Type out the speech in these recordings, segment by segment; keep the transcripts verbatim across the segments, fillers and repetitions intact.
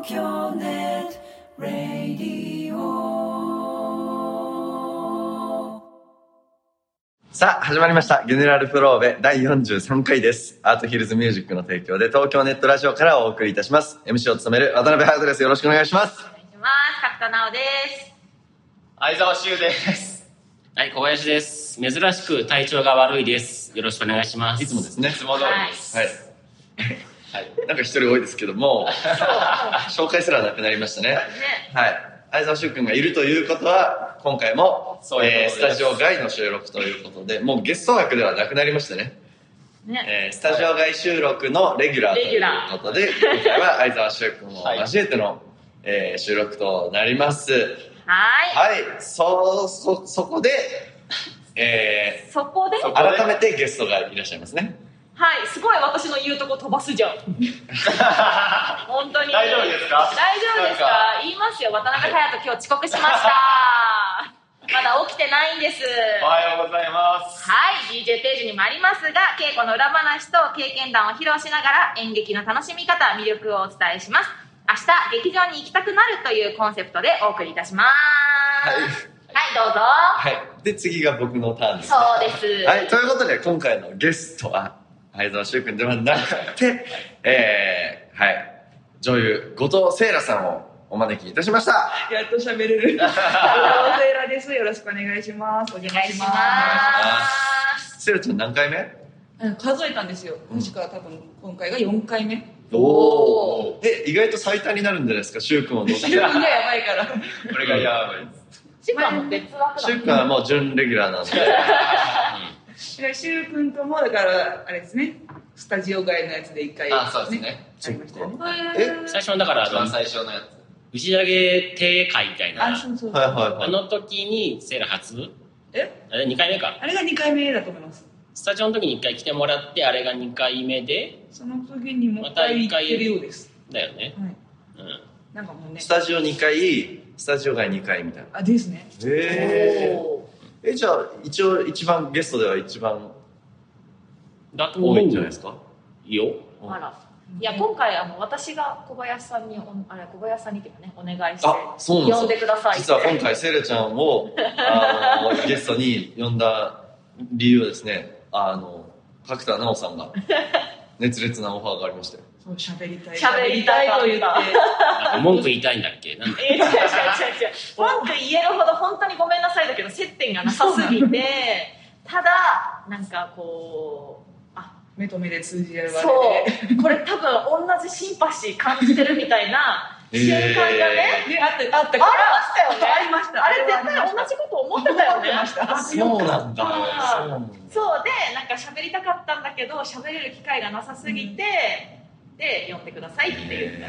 東京ネットラディオ。さあ始まりましたゲネラルプローベだいよんじゅうさんかいです。アートヒルズミュージックの提供で東京ネットラジオからお送りいたします。 エムシー を務める渡辺隼人です。よろしくお願いします。 お願いします。角田直です。 相沢修です。 はい、小林です。珍しく体調が悪いです。よろしくお願いします。 いつもですね。 いつも通りです。 はい、はい、なんか一人多いですけども紹介すらなくなりましたね。ね、はい、相沢修くんがいるということは今回もそういう、えー、スタジオ外の収録ということで、もうゲスト枠ではなくなりましたね。ね、えー、スタジオ外収録のレギュラーということで、今回は相沢修くんを交えての、はい、えー、収録となります。はい、はい、そそそこで、えー、 そこで改めてゲストがいらっしゃいますね。 はい、すごい私の言うとこ飛ばすじゃん本当に大丈夫ですか？ 大丈夫ですか？言いますよ。渡辺隼人、今日遅刻しましたまだ起きてないんです。 おはようございます。 はい、 ディージェー ページにもありますが、稽古の裏話と経験談を披露しながら演劇の楽しみ方、魅力をお伝えします。明日劇場に行きたくなるというコンセプトでお送りいたします。はい、はい、どうぞ。 はい、で次が僕のターンですね。 そうです。 はい、ということで今回のゲストは相沢修くんではなくて、えー、はい、女優後藤聖羅さんをお招きいたしました。 やっと喋れる後藤聖羅です。よろしくお願いします。お願いします。 聖羅ちゃん何回目？ 数えたんですよ。確か多分今回がよんかいめ。 おお。え、意外と最多になるんじゃないですか、修くんを除いて。 修くんがやばいから。 これがやばいです。 修くんはもう別枠だ。 修くんはもう準レギュラーなので。 修くんともだからあれですね。スタジオ外のやつでいっかい、ね。 あ、そうですね。 ありましたよね。 え、 最初のだから一番最初のやつ。 打ち上げ定会みたいな。 あ、そうそう。 はいはいはい。 あの時にセーラ初？ え？ あれにかいめか。 あれがにかいめだと思います。 スタジオの時にいっかい来てもらって、あれがにかいめで、 その次にもういっかい行ってるようです。 だよね。 はい。 うん。 なんかもうね。 スタジオにかい、スタジオ外にかいみたいな。 あ、ですね。 へえ。え、じゃあ一応一番ゲストでは一番だと多いんじゃないですか？ いいよ。 あら。いや、今回あの私が小林さんにあれ小林さんにっていうかね、お願いして呼んでください。 実は今回聖羅ちゃんをあのゲストに呼んだ理由はですね、あの角田直さんが熱烈なオファーがありましたよ。 そう、喋りたい喋りたいと言って文句言いたいんだっけ？なんだ違う違う違う違う文句言えるほど本当にごめんなさいだけど接点がなさすぎてただなんかこう目と目で通じ合うわけで、そうこれ多分同じシンパシー感じてるみたいな瞬間がね、 えー、あったあったからありましたよね。 ありました。 あれ絶対同じこと思ってたよね。 思ってました。 そうなんだ。 そうで、なんか喋りたかったんだけど喋れる機会がなさすぎて、うん、で呼んでくださいって言った。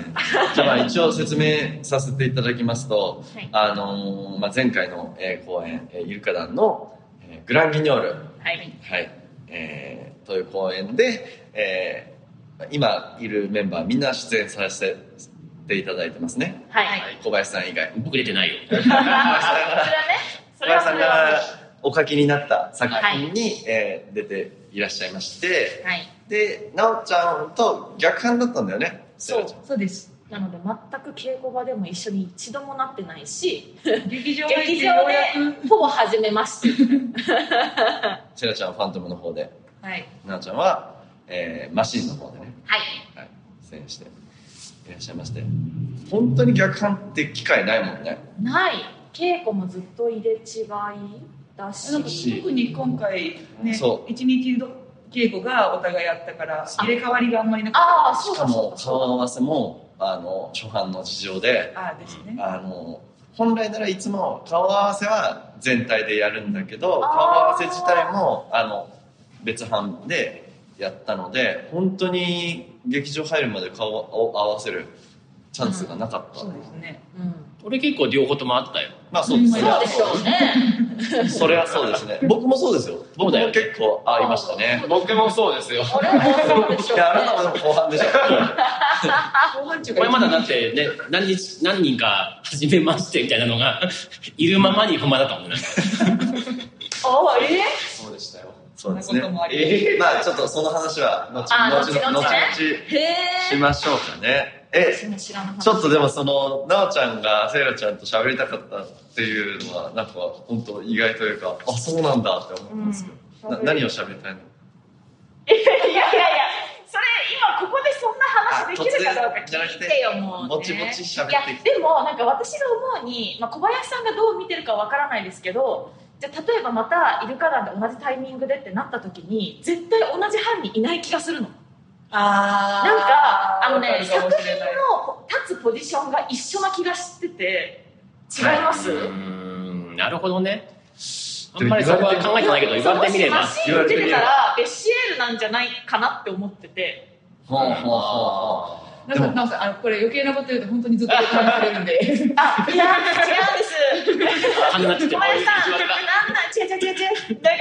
じゃあ一応説明させていただきますと、 はい、 あのーまあ、前回の、えー、公演、えー、イルカ団の、えー、グランギニョール、 はいはい、えー、という公演で、えー、今いるメンバーみんな出演させていただいてますね。 はい、 小林さん以外。 僕出てないよ。 それはね、 小林さんがお書きになった作品に、はい、えー、出ていらっしゃいまして、 はい、 で、なおちゃんと逆反だったんだよね。 そうそうです。 なので全く稽古場でも一緒に一度もなってないし、 劇場劇場でほぼ初めましてセラちゃんはファントムの方で、 はい、 なおちゃんは、えー、マシンの方でね、 はい、 はい、出演していらっしゃいまして、本当に逆反って機会ないもんね。 ない。稽古もずっと入れ違いだし、 特に今回ね、一日稽古がお互いあったから入れ替わりがあんまりなかった。 しかも顔合わせもあの初版の事情で、 あですね、 あの本来ならいつも顔合わせは全体でやるんだけど、顔合わせ自体もあの別版でやったので、本当に劇場入るまで顔を合わせるチャンスがなかった。 うん、そうですね、 うん、 俺結構両方ともあったよ。 まあそうですね。 そうでしょうね。 それはそうですね。僕もそうですよ。僕も結構合いましたね。 僕もそうですよ。 俺もそうでしょう。 いや、あなたもでも後半でしょ。 後半中これまだだってね、何日何人か初めましてみたいなのがいるままにまだかもね。 あ、ええ？ そうでしたよ。 そうですね。 えー、 まあちょっとその話は後々の後々しましょうかね。 え私も知らなかった。 ちょっとでもそのなおちゃんがセイラちゃんと喋りたかったっていうのはなんか本当意外というか、あ、そうなんだって思ったんですけど、うん、な何を喋りたいの？ いやいやいや、それ今ここでそんな話できるかどうか聞いてよ、もう、ね、 ぼちぼち喋って。 いやでもなんか私が思うに、まあ、小林さんがどう見てるかわからないですけど、じゃあ例えばまたイルカ団で同じタイミングでってなった時に絶対同じ班にいない気がするの。あなんかあのね、作品の立つポジションが一緒な気がしてて違います？ うーん、なるほどね。あんまりそこは考えてないけど言われてみれば、 マシン出てたらベッシエールなんじゃないかなって思ってて。 はあはあはあ。 なんか、なんか、あの、これ余計なこと言うと本当にずっと話されるんで。 あ、いや、違うんです。 あんなって小林さん、なんなん、違う違う違う違う。だから、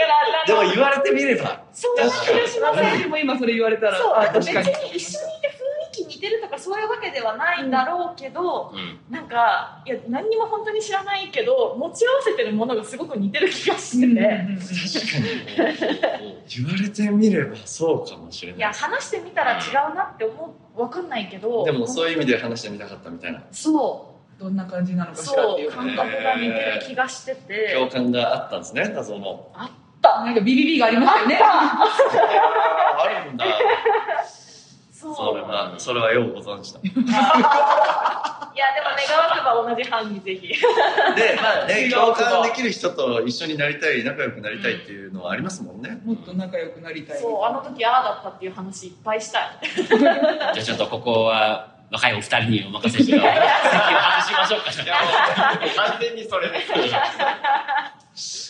でも言われてみれば。 そんな気がしません。 でも今それ言われたら、 そう、 あ、 別に確かに。 一緒にいて雰囲気似てるとかそういうわけではないんだろうけど、 うん、 なんか、いや、何にも本当に知らないけど、持ち合わせてるものがすごく似てる気がしてて。 確かに。言われてみればそうかもしれない。 いや、話してみたら違うなって思う、わかんないけど。 でもそういう意味で話してみたかったみたいな。 そう。 どんな感じなのかしらっていう感覚が似てる気がしてて、 共感があったんですね、謎の。 あったなんかビビビがありましたよね。 あるんだ。 そうそれはそれはようご存知だ。いやでも願わくば同じ班にぜひ。でまあね、共感できる人と一緒になりたい、仲良くなりたいっていうのはありますもんね。 もっと仲良くなりたい。 そう、あの時ああだったっていう話いっぱいしたい。 じゃあちょっとここは若いお二人にお任せして席を外しましょうか。 いやもう完全にそれです。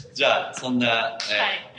じゃあそんな、 はい、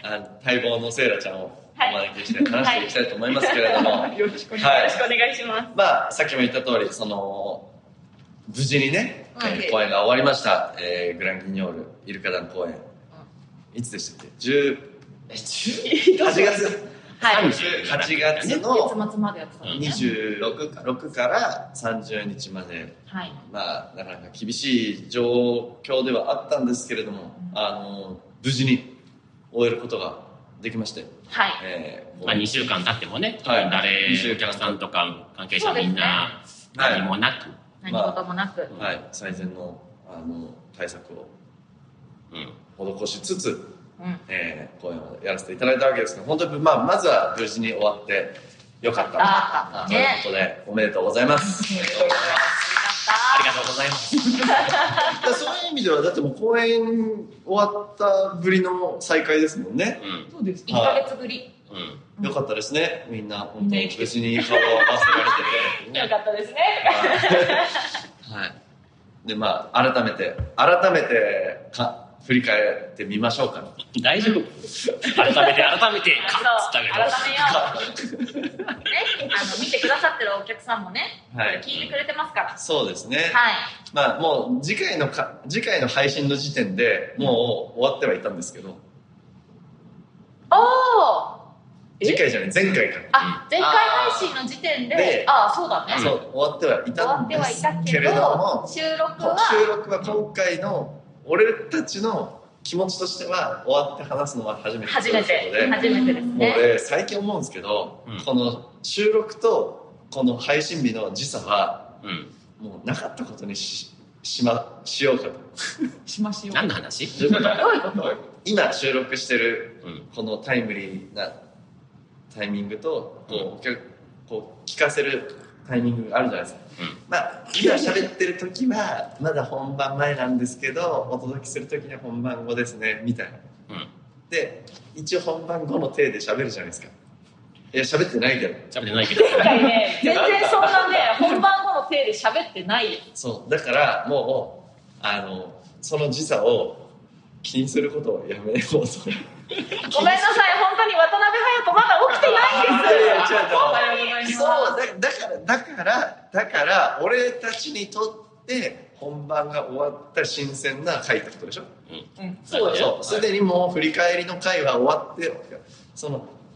あ待望のセイラちゃんをお招きして話していきたいと思いますけれども、 はい、よろしくお願いします。 まあさっきも言った通り、その無事にね、うん、公演が終わりました、えー、グランギニョールイルカ団公演、うん、いつでしたっけ？じゅうはちがつはい、 はちがつの月末までやってた、ね、 にじゅうろくからさんじゅうにちまで、 はい、 まあなかなか厳しい状況ではあったんですけれども、うん、あの無事に終えることができまして、 はい、 えーまあ、にしゅうかん経ってもね、 はい、 誰お客さんとか関係者みんな何もなく、 はい、何事もなく、 まあ、はい、最善の、あの対策を、うん、施しつつ、うんえー、公演をやらせていただいたわけですが、本当に、まあ、まずは無事に終わってよかったということで、ね、おめでとうございます。 ありがとうございます。 そういう意味ではだってもう公演終わったぶりの再会ですもんね。 うん、そうです。 いっかげつぶり。 うん、よかったですね。みんな本当無事に顔を合わせられてて、 よかったですね。 はい。でまあ改めて改めてか振り返ってみましょうか。 大丈夫？改めて改めてカッつったけど。改めよう。ね、あの見てくださってるお客さんもね、はい、聞いてくれてますから。 そうですね。 はい。 まあもう次回のか次回の配信の時点でもう終わってはいたんですけど。 おお。 次回じゃない前回から。 あ、前回配信の時点で、でああそうだね。 そう終わってはいたんですけれども、 収録は収録は今回の俺たちの気持ちとしては終わって話すのは初めて初めて初めてですね。 もう俺最近思うんですけど、うん、この収録とこの配信日の時差は、うん、もうなかったことに し, し, ましようかとしましよう。 何の話？ どういうこと今収録してるこのタイムリーなタイミングとこう、うん、こう聞かせるタイミングがあるじゃないですか、うん、まあ今喋ってる時はまだ本番前なんですけどお届けする時には本番後ですねみたいな、うん、で一応本番後の体で喋るじゃないですか。いや喋ってないけど喋ってないけど前回ね全然そんなね本番後の体で喋ってないよ。 そうだからもうあのその時差を気にすることをやめようと。ごめんなさい、 本当に渡辺隼人まだ起きてないんです。 いやいや違う、おはようございます。そうだ、だからだからだから俺たちにとって本番が終わった新鮮な回ってことでしょ。 うん、うん、そうだよ。 すでにもう振り返りの回は終わって、その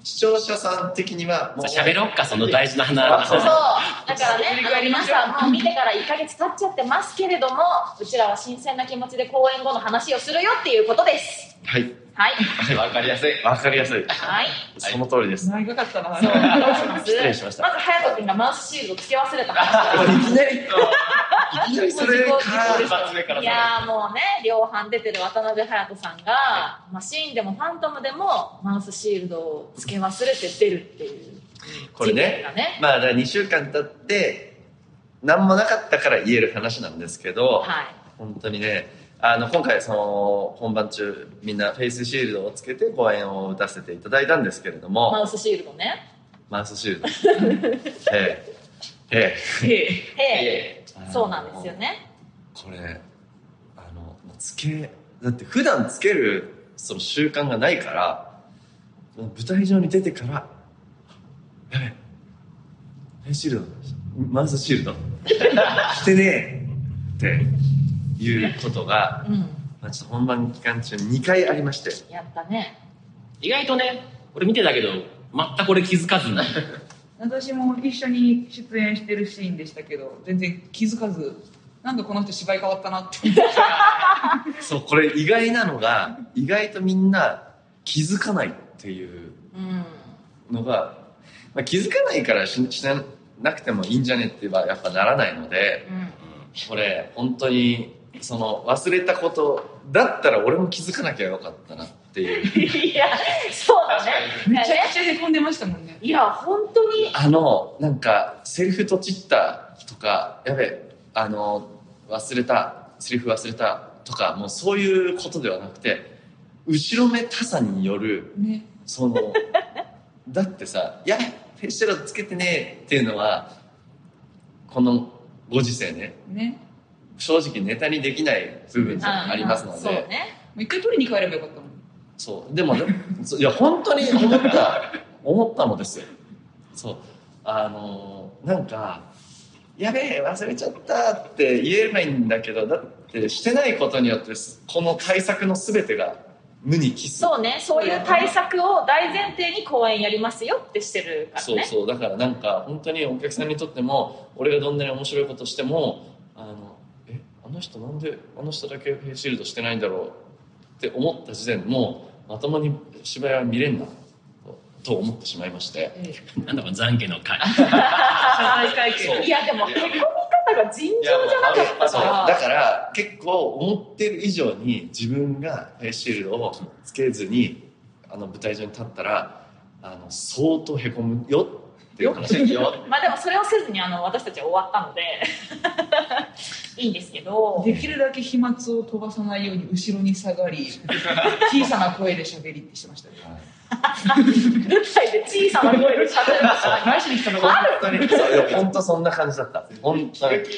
視聴者さん的にはもう喋ろっか、その大事な話。 そう。だからね、あの皆さんも見てからいっかげつ経っちゃってますけれども、うちらは新鮮な気持ちで公演後の話をするよっていうことです。 はい。 はい。 わかりやすい。 わかりやすい。 はい。 その通りです。 長かったな。 そう。どうします？ 失礼しました。 まず、隼人君がマウスシールドつけ忘れた話。 いきなり、いきなりそれか。 いやーもうね、両班出てる渡辺隼人さんが、マシーンでもファントムでもマウスシールドをつけ忘れて出るっていう。 これね、ねまあだからにしゅうかん経って何もなかったから言える話なんですけど、はい、本当にね、あの今回その本番中みんなフェイスシールドをつけて公演を打たせていただいたんですけれども、 マウスシールドね、 マウスシールドええええええそうなんですよね。 これあのつけだって普段つけるその習慣がないから、舞台上に出てからやべえフェイスシールドマウスシールドしてねえっていうことが、うん、まあ、ちょっと本番期間中にかいありまして、 やったね。 意外とね、俺見てたけど全く俺気づかずに私も一緒に出演してるシーンでしたけど全然気づかず、なんかこの人芝居変わったなって思ってそう、これ意外なのが意外とみんな気づかないっていうのが、まあ、気づかないからし, しなくてもいいんじゃねってはやっぱならないので、うん、これ本当にその忘れたことだったら俺も気づかなきゃよかったなっていういやそうだね、 めちゃくちゃへこんでましたもんね。 いや本当にあのなんかセリフとちったとか、やべあの忘れたセリフ忘れたとか、もうそういうことではなくて後ろめたさによる、ね、そのだってさ、いやフェイスシールドつけてねっていうのはこのご時世 ね, ね正直ネタにできない部分がありますので、そうね、もう一回取りに帰ればよかったもん。 そうでもいや本当に思った思ったのですよ。そうあのなんかやべえ忘れちゃったって言えればいいんだけど、だってしてないことによってこの対策の全てが無に帰す。 そうね、そういう対策を大前提に公演やりますよってしてるからね。 そうそう、だからなんか本当にお客さんにとっても俺がどんなに面白いことしても、あのえあの人なんであの人だけフェイスシールドしてないんだろうって思った時点でもうまともに芝居は見れんなと思ってしまいまして、 なんだか懺悔の会いやでもへこみ方が尋常じゃなかったから、 だから結構思ってる以上に自分がフェイスシールドをつけずにあの舞台上に立ったらあの相当へこむよっていう話ですよまあでもそれをせずにあの私たちは終わったのでいいんですけど、 できるだけ飛沫を飛ばさないように後ろに下がり小さな声で喋りってしてましたね、はい舞台で小さな声で喋るんですよ。 何しに来たのか本当にそう本当そんな感じだった。本当にはい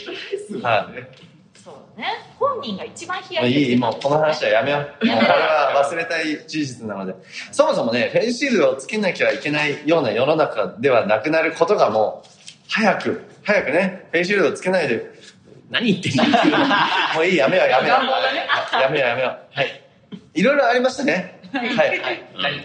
そうね、本人が一番冷やいいいもうこの話はやめよう。もうこれは忘れたい事実なので、そもそもねフェイスシールドをつけなきゃいけないような世の中ではなくなることがもう早く早くねフェイスシールドをつけないで何言ってんのもういいやめようやめようやめようやめようはいいろいろありましたね。はい、はいはい、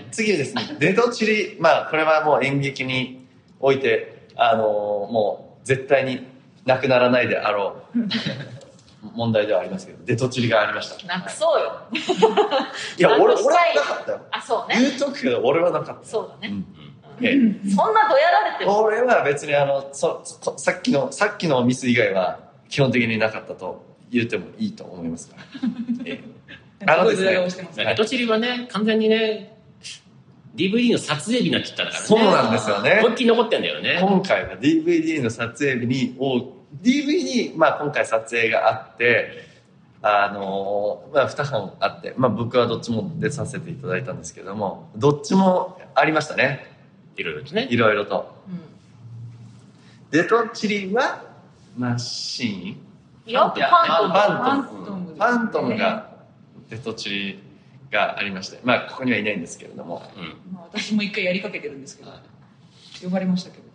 次はですねデトチリ、まあこれはもう演劇においてあのー、もう絶対になくならないであろう問題ではありますけど、デトチリがありました。 なくそうよいや俺俺はなかったよ。 あそうね、 言うとくけど俺はなかった。 そうだね、うんええ、 そんなどやられてる。 俺は別にあのそさっきのさっきのミス以外は基本的になかったと言ってもいいと思いますから、ええあのですね、 デトチリはね、完全にね、ディーブイディー の撮影日になっちゃったからね。 そうなんですよね。 思いっきり残ってんだよね。 今回は ディーブイディー の撮影日に、ディーブイディー、まあ今回撮影があって、あのー、まあに班あって、まあ僕はどっちも出させていただいたんですけども、どっちもありましたね。 いろいろとね。 いろいろと。うん、デトチリは、マシーンいや、ファントム。ファントムが、デトチリがありまして、まあここにはいないんですけれども、 うんまあ、私も一回やりかけてるんですけど、呼ばれましたけど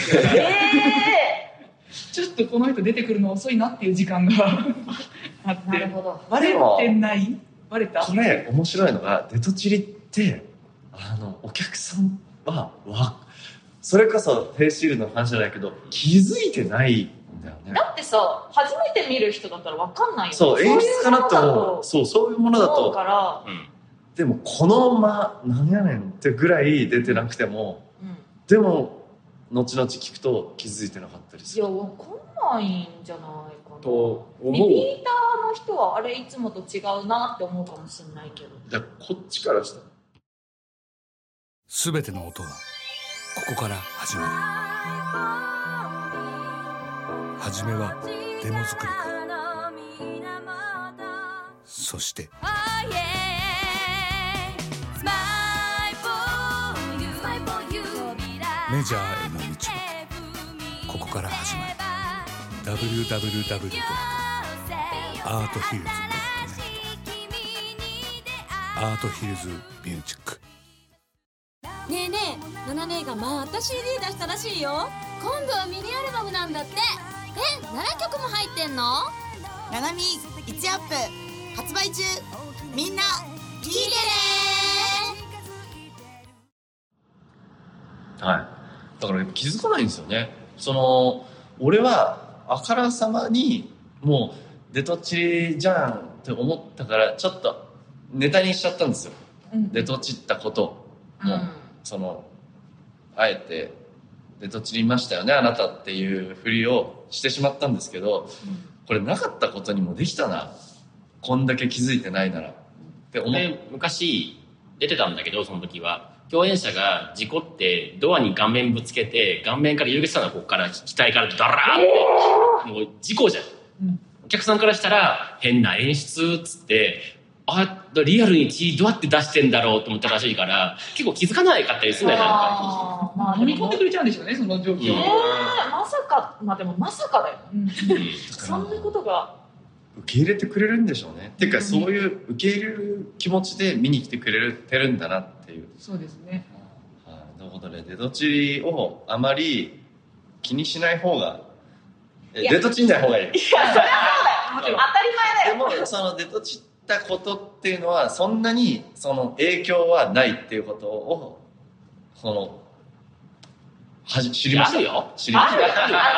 えー、ちょっとこの人出てくるの遅いなっていう時間があって、 なるほど。 バレてないバレた。 これ面白いのがデトチリってあのお客さんはわそれこそフェイスシールドの話じゃないけど気づいてないんだよね。 だってさ初めて見る人だったら分かんないよ。 そう演出かなって思う。そうそういうものだと思うから、 うん、 でもこのま何やねんってぐらい出てなくても、うん、でも後々聞くと気づいてなかったりする。 いや分かんないんじゃないかなと思う。 リピーターの人はあれいつもと違うなって思うかもしれないけど、 だからこっちからしたら全ての音はここから始まる。初めはデモ作りからそしてメジャーへの道はここから始まる。 ダブリューダブリューダブリュードットアートヒルズドットネット アートヒルズミュージック。 ねえねえ、ナナ姉がまた シーディー 出したらしいよ。今度はミニアルバムなんだって。え、ななきょくも入ってんの？ ナナミいちアップ発売中。みんな聞いてね。はい。だから気づかないんですよね。その俺はあからさまにもうデトチリじゃんって思ったからちょっとネタにしちゃったんですよ。うん、デトチったことも、うん、そのあえてデトチりましたよねあなたっていうふりをしてしまったんですけど、うん、これなかったことにもできたな、こんだけ気づいてないならって思って。 昔出てたんだけど、その時は共演者が事故ってドアに顔面ぶつけて顔面から入れ口したのがここから額からダラーって、えー、もう事故じゃん、うん、お客さんからしたら変な演出っつってあリアルに血どうやって出してんだろうと思ったらしいから結構気づかないかったりするんだよ。なんかまあ飲み込んでくれちゃうんでしょうねその状況、うん、 えー、まさかまあでもまさかだよ、うん、そんなことが受け入れてくれるんでしょうね、うん、っていうかそういう受け入れる気持ちで見に来てくれてるんだなっていう。 そうですね、 はあ、なるほどね。デトチリをあまり気にしない方がデトチんない方がいい。いやそれはそうだよ、当たり前だよ。 でもそのデトチったことっていうのはそんなにその影響はないっていうことをそのはじ知りましたよ。知りました。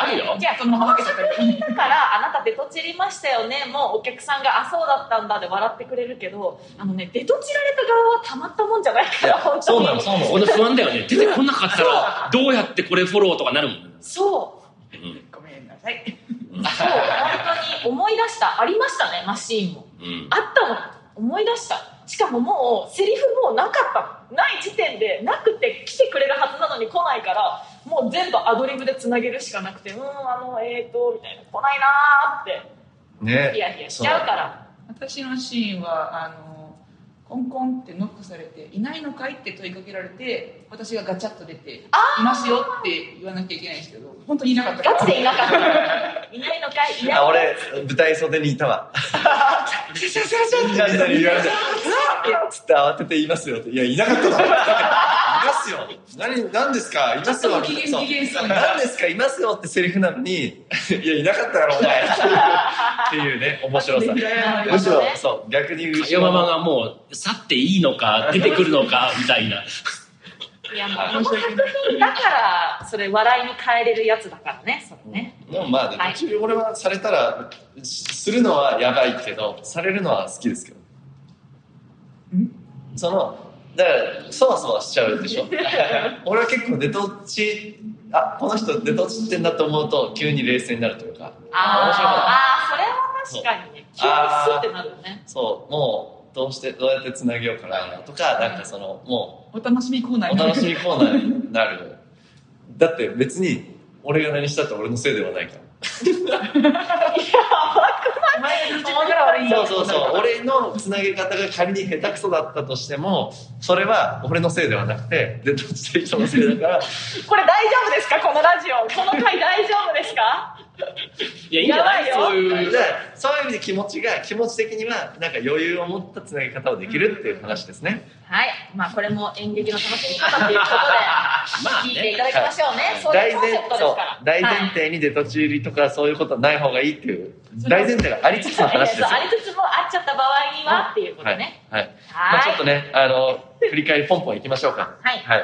あるよ。じゃあそのまま作品だからあなたデトチりましたよね。もうお客さんがあそうだったんだで笑ってくれるけど、あのねデトチられた側はたまったもんじゃないから。本当にそうなのそうなの。 俺不安だよね。出てこなかったらどうやってこれフォローとかなるもん。 そう。 うん、ごめんなさい。 そう本当に思い出した。ありましたねマシーンも、うん、あったの思い出した。しかももうセリフもうなかったない時点でなくて来てくれるはずなのに来ないからもう全部アドリブでつなげるしかなくてうんあのえーとみたいな来ないなーってねヒヤヒヤしちゃうから。 私のシーンはあのコンコンってノックされていないのかいって問いかけられて私がガチャッと出ていますよって言わなきゃいけないんですけど本当にいなかったからガチでいなかったいないのかいいないあ俺舞台袖にいたわシャシャシャシャって何言われてつって慌てて言いますよっていやいなかっただろいますよ何何ですかいますよ機嫌機嫌そう何ですかいますよってセリフなのにいやいなかっただろお前っていうね面白さむしろそう逆にかよママがもう去っていいのか出てくるのかみたいな。 いやもうこの作品だからそれ笑いに変えれるやつだからねそれね。 でもまあね途中俺はされたらするのはやばいけどされるのは好きですけどんそのだからそわそわしちゃうでしょ俺は結構デトチあこの人デトチってんだと思うと急に冷静になるというかあ面白いあそれは確かにね急にスッてなるよね。 そうもうどうしてどうやってつなげようかなとかなんかそのもうお楽しみコーナーお楽しみコーナーになるだって別に俺が何したって俺のせいではないからいやお前が自分から悪いそうそうそう俺のつなげ方が仮に下手くそだったとしてもそれは俺のせいではなくてデトチしてる人のせいだからこれ大丈夫ですかこのラジオこの回大丈夫ですかいやいいんじゃないそういうそういう意味で気持ちが気持ち的にはなんか余裕を持ったつなげ方をできるっていう話ですね。 はいまあこれも演劇の楽しみ方ということで聞いていただきましょうね。はい、そういうコンセプトですから大前提にデトチ入りとかそういうことはない方がいいっていう大前提がありつつの話ですよ。 ありつつもあっちゃった場合にはっていうことね。 はい、はいはいまあ、ちょっとねあの振り返りポンポンいきましょうか。 はい、 はい、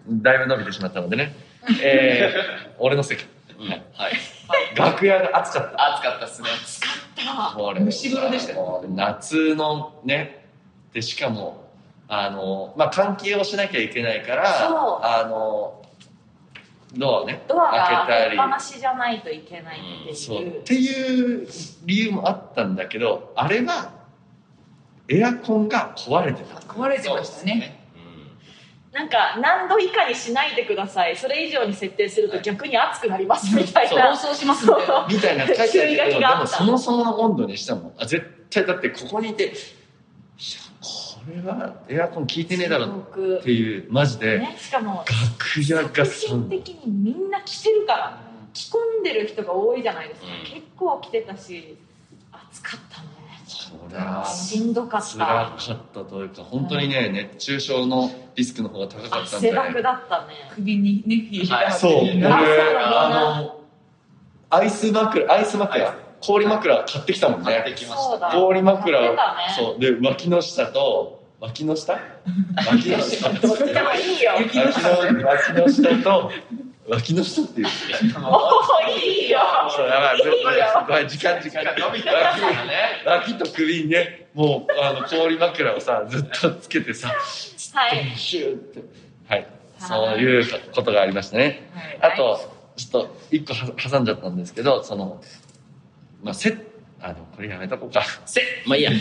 だいぶ伸びてしまったのでね、えー、俺の席、 うんはいはい、楽屋が暑かった。 暑かったっすね。 暑かった。 これ蒸し風呂でしたよ。 もう夏のね、でしかもあのまあ換気をしなきゃいけないから、 そうあのドアをねドアが開けたり開けっぱなしじゃないといけないっていう。 そうっていう理由もあったんだけど、あれはエアコンが壊れてた。 壊れてましたね。 なんか何度以下にしないでください、それ以上に設定すると逆に熱くなりますみたいな、 暴走しますみたいなみたいな書いてある注意書けど、できがあった。 もそもそもの温度にしてもあ絶対だってここにいて、いやこれはエアコン効いてねえだろっていうマジで、 ね、しかも楽屋が作品的にみんな着てるから着込んでる人が多いじゃないですか、うん、結構着てたし暑かったね。 そりゃしんどかった。 辛かったというか本当にね、うん、熱中症のリスクの方が高かったんで、 汗だくだったね。 首にね冷えがそう、俺あのアイス枕アイス枕氷枕買ってきたもんね。 買ってきました。 氷枕を、 ね、 そうで脇の下と脇の下脇の下どっちでもいいよ。 脇の脇の下と脇の下っていう。 もういいよ。 そうやばい。 いいよ。 時間時間。 伸びたからね。 脇と首にね、もうあの氷枕をさずっとつけてさ、 はい。 シューってはい。そういうことがありましたね。はい、あとちょっと一個挟んじゃったんですけど、そのまあせあのこれやめとこうか。 せまあいいや。はい。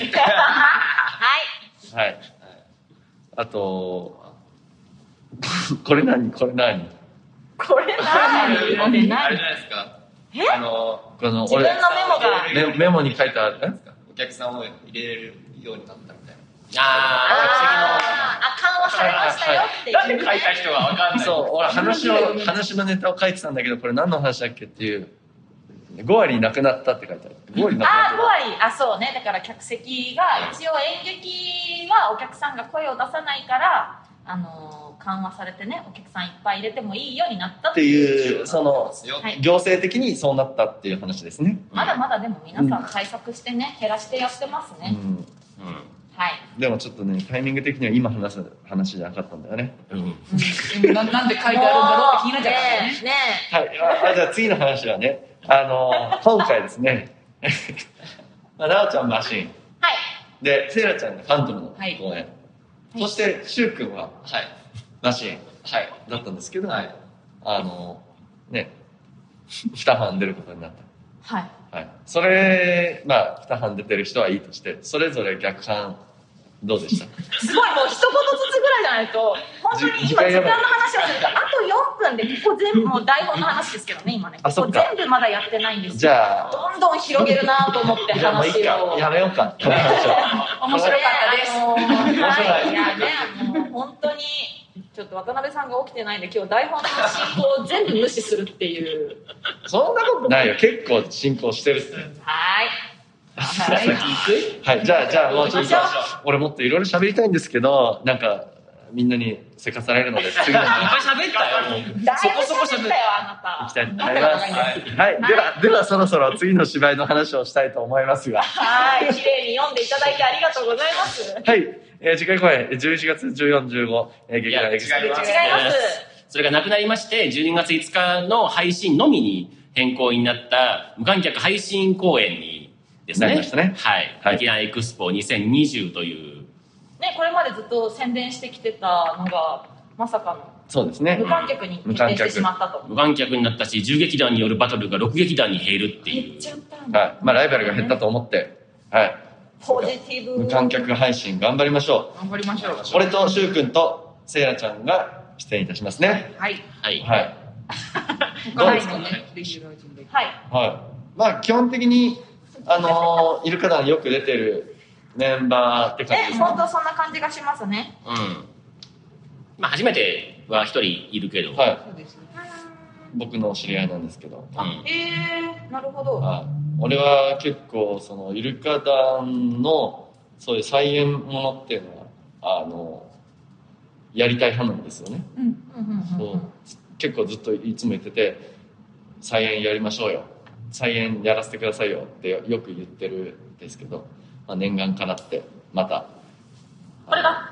はい。あとこれ何これ何。 これ何？これ何？ あれじゃないですか。 え？ あのこの自分のメモがメメモに書いてある。 お客さんを入れるようになったみたいな。 ああ、緩和されましたよっていう。 なんで書いた人は分かんない。 そう、俺話を話のネタを書いてたんだけど、これ何の話だっけっていう。ご割なくなったって書いてある。ご割なくなった。 ああ、ご割。あ、そうね。だから客席が一応演劇はお客さんが声を出さないから、あのー。緩和されてね、お客さんいっぱい入れてもいいようになったっていう、その、 はい、 行政的にそうなったっていう話ですね。 まだまだでも皆さん対策してね、うん、減らしてやってますね。うんうん、はい。 でもちょっとね、タイミング的には今話す話じゃなかったんだよね。うん。 うん、な, なんで書いてあるんだろうって気になっちゃったね。 ねえ。はい。あ、じゃあ次の話はね、あのー、今回ですね、まあ、なおちゃんマシン。 はい。 で、せいらちゃんがファントムの公演。はい、そして、しゅうくんは、 はい。 マシン。はい、だったんですけど、はい、あのねに班出ることになった。 はい。 はい。それまあに班出てる人はいいとして、それぞれ逆班どうでした？ すごいもう一言ずつぐらいじゃないと本当に今時間の話をするとあとよんぷんでここ全部もう台本の話ですけどね今ね。ここ全部まだやってないんですよ。 じゃあどんどん広げるなと思って話を。 いいかやめようか。 面白かったです。はい。いやねもう本当に。ちょっと渡辺さんが起きてないんで今日台本の進行を全部無視するっていうそんなことないよ結構進行してるってはいはい、はい、じゃあじゃあもうちょっと俺もっといろいろ喋りたいんですけどなんかみんなにせかされるので次のいっぱい喋ったよもうそこそこ喋ったよあなたいきたいと思います、はいはい、ではではそろそろ次の芝居の話をしたいと思いますがはい綺麗に読んでいただいてありがとうございますはいえー、次回公演じゅういちがつじゅうよん、じゅうご、えー、劇団エキス違いますそれがなくなりましてじゅうにがついつかの配信のみに変更になった無観客配信公演にですねなりましたねはい、はい、劇団エクスポにせんにじゅうというねこれまでずっと宣伝してきてたのがまさかのそうですね無観客に決定してしまったと無観客になったしじゅう劇団によるバトルがろく劇団に減るっていう減っちゃったんだ、 はいまあ、ライバルが減ったと思ってはいポジティブ無観客配信頑張りましょう頑張りましょう俺としゅうくんとせいらちゃんが出演いたしますねはいはいはいどうですかねはいはいまあ基本的にあのー、イルカ団よく出てるメンバーって感じですね本当そんな感じがしますねうんまあ初めては一人いるけどはい僕の知り合いなんですけど、 うん、えー、なるほど、 はい、俺は結構そのイルカ団のそういう再演ものっていうのはあのやりたい派なんですよね、 うんうんうんうん、 そう結構ずっといつも言ってて再演やりましょうよ再演やらせてくださいよってよく言ってるんですけど、まあ、念願かなってまたこれが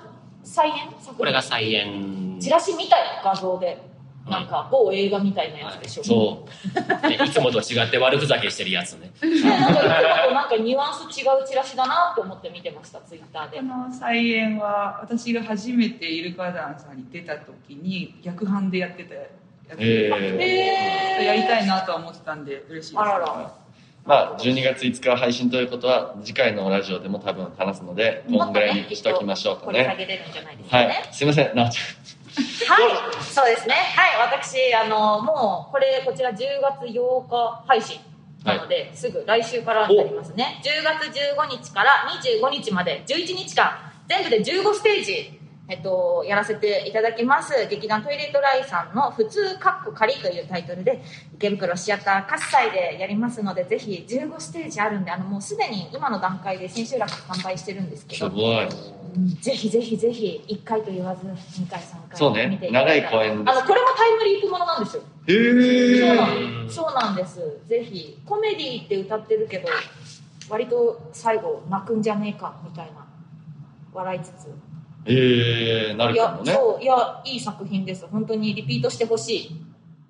再演作品？ これが再演。 チラシみたいな画像でなんか某映画みたいなやつでしょ、 そう、ね、いつもと違って悪ふざけしてるやつね。 でなんかいつもとなんかニュアンス違うチラシだなと思って見てました、ツイッターで。 この再演は私が初めてイルカダンさんに出た時に逆版でやってたやつで、えー、やりたいなとは思ってたんで嬉しいです。 あらら。 まあ、じゅうにがついつか配信ということは次回のラジオでも多分話すので、こんぐらいにしときましょうかね。 これ下げれるんじゃないですかね。 はい、すいません、なおちゃん。 はい、そうですね。はい、私あのもうこれこちらじゅうがつようか配信なので、はい、すぐ来週からになりますね。じゅうがつじゅうごにちからにじゅうごにちまでじゅういちにちかん全部でじゅうごステージ。えっと、やらせていただきます。劇団トイレットライさんの普通カッコ仮というタイトルで池袋シアター喝采でやりますので、ぜひじゅうごステージあるんで、あのもうすでに今の段階で千秋楽販売してるんですけど、 すごい、 うん、ぜひぜひぜひいっかいと言わずにかいさんかいそうね、 見ていただいたら、 長い公演です。 あのこれもタイムリープものなんですよ。 へー、 そうなんそうなんです。ぜひコメディって歌ってるけど割と最後泣くんじゃねえかみたいな、笑いつつ、 えー、なるかもね。 いや、そう、いや、いい作品です。本当にリピートしてほしい。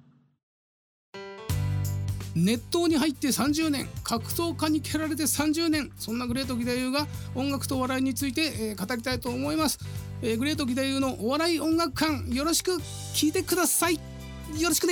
熱湯に入ってさんじゅうねん、格闘家に蹴られてさんじゅうねん、そんなグレート義太夫が音楽とお笑いについて、えー、語りたいと思います。えー、グレート義太夫のお笑い音楽館、よろしく聞いてください。よろしくね。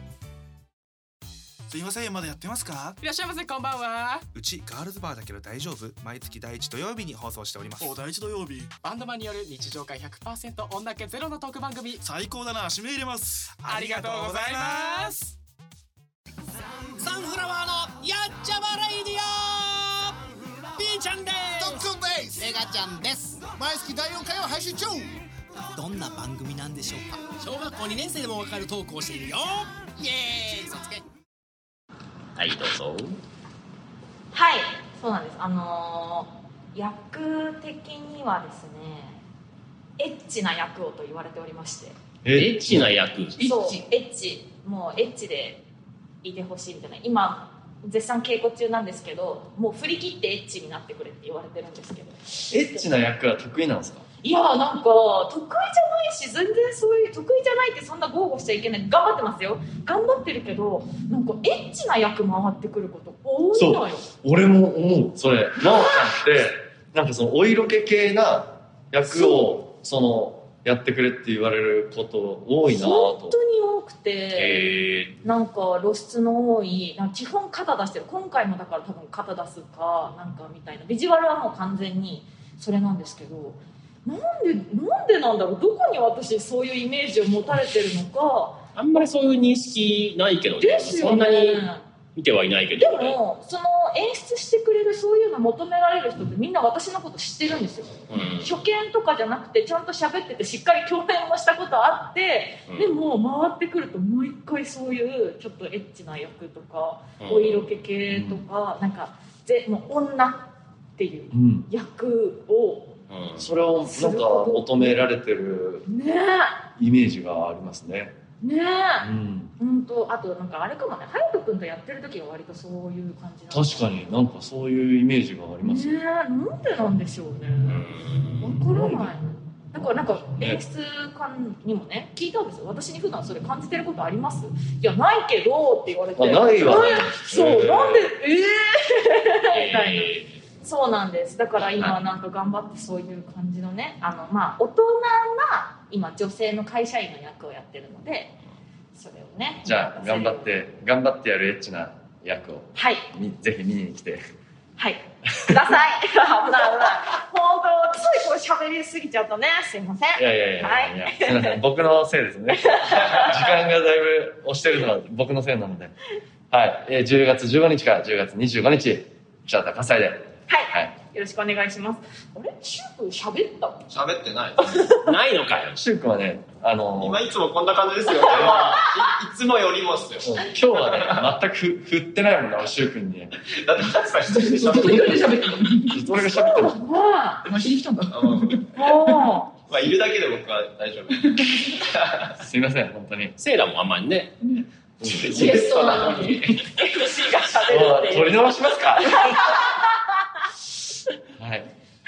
すいません、まだやってますか？ いらっしゃいませ、こんばんは。 うちガールズバーだけど大丈夫？毎月第一土曜日に放送しております。 お、第一土曜日。バンドマンによる日常会 ひゃくパーセント 女気ゼロのトーク番組。 最高だな、指名入れます。 ありがとうございます。 サンフラワーのやっちゃまレイディオ。 B ちゃんです。 トッツンです。 メガちゃんです。 毎月だいよんかいを配信中。 どんな番組なんでしょうか？小学校にねんせいでもわかるトークをしているよ。イエーイ、そつけ。 はい、どうぞ。 はい、そうなんです。あのー、役的にはですね、エッチな役をと言われておりまして。 エッチな役？ そう、エッチ、もうエッチでいてほしいみたいな。今絶賛稽古中なんですけど、もう振り切ってエッチになってくれって言われてるんですけど。 エッチな役は得意なんですか？ いやー、なんか得意じゃないし、全然そういう得意じゃないってそんな豪語しちゃいけない。頑張ってますよ、頑張ってるけど、なんかエッチな役回ってくること多いのよ。 そう、俺も思う。それ、なおちゃんってなんかそのお色気系な役をそのやってくれって言われること多いなと。 本当に多くて、なんか露出の多い、なんか基本肩出してる。今回もだから多分肩出すかなんかみたいな、ビジュアルはもう完全にそれなんですけど、なんでなんでなんだろう、どこに私そういうイメージを持たれてるのか。 あんまりそういう認識ないけどね。 ですよね。 そんなに見てはいないけど、 でもその演出してくれるそういうの求められる人ってみんな私のこと知ってるんですよ、うん、初見とかじゃなくてちゃんと喋っててしっかり共演もしたことあって、うん、でも回ってくるともう一回そういうちょっとエッチな役とか、うん、お色気系とか、うん、なんかぜもう女っていう役を、 うんうん、それをなんか求められてるイメージがありますね。 ねえ、うん、本当。あとなんかあれかもね、隼人君とやってる時は割とそういう感じなん。 確かになんかそういうイメージがありますね。ねえ、なんでなんでしょうね。わからない。だからなんか演出家にもね聞いたんですよ。私に普段それ感じてることあります？いやないけどって言われて。 あ、ないわ、ね。 そう、えー、なんでええー、みたいな。そうなんです。だから今なんか頑張ってそういう感じのね、あのまあ大人な今女性の会社員の役をやってるので、それをね。 じゃあ頑張って頑張ってやるエッチな役を、 はい、 ぜひ見に来て。 はい。ください。危ない危ない。本当ついこれ喋りすぎちゃうとね、すいません。 いやいやいや、はい、いやすいません。僕のせいですね。時間がだいぶ押してるのは僕のせいなので。はい。えー、じゅうがつじゅうごにちからじゅうがつにじゅうごにちシアター喝采で。 はい、はい、よろしくお願いします。あれ、シュウ君喋った？ 喋ってない。 ないのかよ。 シュウ君はね、あのー、 今いつもこんな感じですよね。い, いつもよりもっすよ。 今日はね、全くふ振ってないもんな、シュウ君に。 だってハツさん一人で喋ってる。 一人で喋ってる。 俺が喋ってる。 まあ、今しに来たんだ。 まあいるだけで僕は大丈夫。すいません、本当に。 せいだもんあんまりね。 ゲストなのに エムシー が喋るっていう。 取り直しますか。はい。 はい、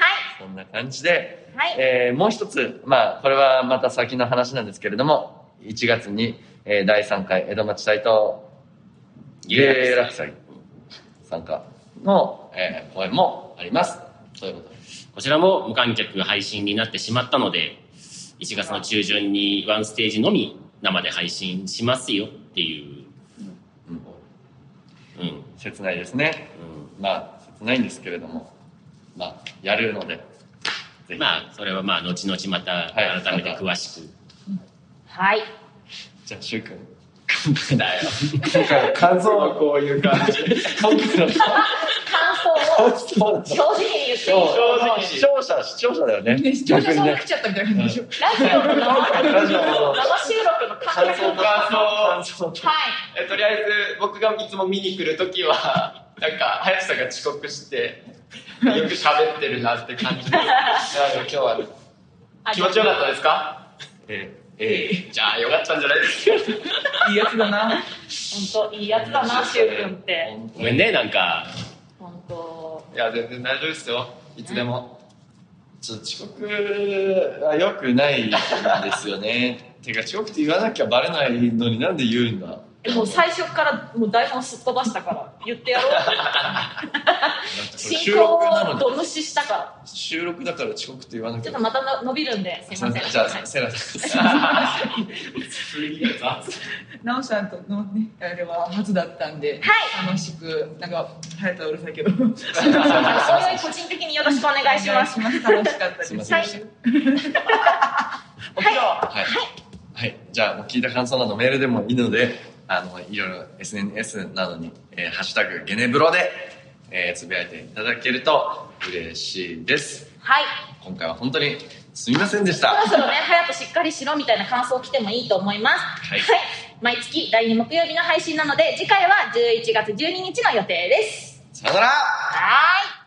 そんな感じで、 はいえーもう一つ、まあ、これはまた先の話なんですけれども、いちがつに、えーだいさんかい江戸町台東芸落祭参加の、えー公演もあります。そういうことです。 こちらも無観客配信になってしまったので、いちがつの中旬にワンステージのみ生で配信しますよっていう。 うん。うん、切ないですね。うん、まあ、切ないんですけれども、まあ、やるので。ぜひまあ、それはまあ、後々また改めて詳しく。 はい。 じゃあ、しゅうくん。 今回だよ。 今回の感想はこういう感じ。今回の感想を正直に言っていい？ 正直視聴者、視聴者だよね。 視聴者さんが来ちゃったみたいな感じでしょ。 ラジオの生ラジオの生収録の感想感想はい。 えとりあえず僕がいつも見に来るときはなんか林さんが遅刻してよく喋ってるなって感じで今日は気持ちよかったですか？ えええじゃあよかったんじゃないですか？ いいやつだな。 本当いいやつだな、しゅうくんって。 ごめんね、なんか。 本当。 いや全然大丈夫ですよ、いつでも。 ちょっと遅刻は良くないんですよね。てか遅刻って言わなきゃバレないのになんで言うんだ。 もう最初からもう台本すっ飛ばしたから言ってやろう進行をど無視したから収録だから遅刻って言わなきゃ。 ちょっとまたの伸びるんですいません。 じゃあ、 はい、 セラさんなおさんとのねあれは初だったんで、 はい、 楽しくなんか隼人はうるさいけどそういう個人的によろしくお願いします楽しかったです。 すいませんでしたはいはい、はい、じゃあもう聞いた感想などメールでもいいので、あのいろいろ エスエヌエス などに、えー、ハッシュタグゲネブロで、えー、つぶやいていただけると嬉しいです。 はい、 今回は本当にすみませんでした。 そろそろね隼人しっかりしろみたいな感想来てもいいと思います。 はい、 はい、毎月だいに木曜日の配信なので次回はじゅういちがつじゅうににちの予定です。 さよなら。 はい。